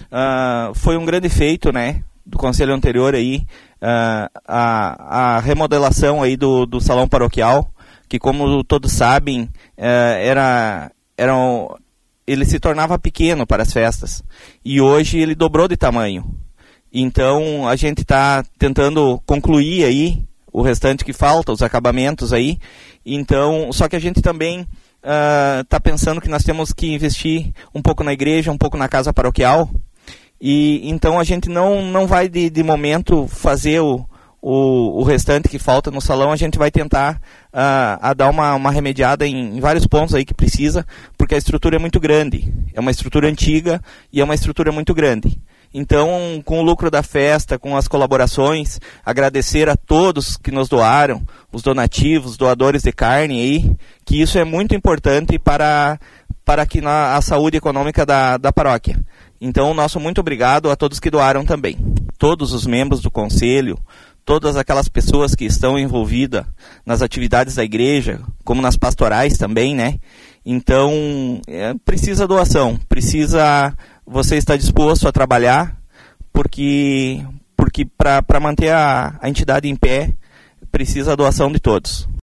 Foi um grande feito, né, do conselho anterior aí, a remodelação aí do salão paroquial, que como todos sabem, ele se tornava pequeno para as festas, e hoje ele dobrou de tamanho. Então a gente está tentando concluir aí o restante que falta, os acabamentos aí. Então, só que a gente também está pensando que nós temos que investir um pouco na igreja, um pouco na casa paroquial. E então a gente não vai de momento fazer o restante que falta no salão. A gente vai tentar dar uma remediada em vários pontos aí que precisa, porque a estrutura é muito grande. É uma estrutura antiga e é uma estrutura muito grande. Então, com o lucro da festa, com as colaborações, agradecer a todos que nos doaram, os donativos, doadores de carne aí, que isso é muito importante para que a saúde econômica da paróquia. Então, nosso muito obrigado a todos que doaram também. Todos os membros do conselho, todas aquelas pessoas que estão envolvidas nas atividades da igreja, como nas pastorais também, né? Então, precisa doação, você estar disposto a trabalhar, porque para manter a entidade em pé, precisa a doação de todos.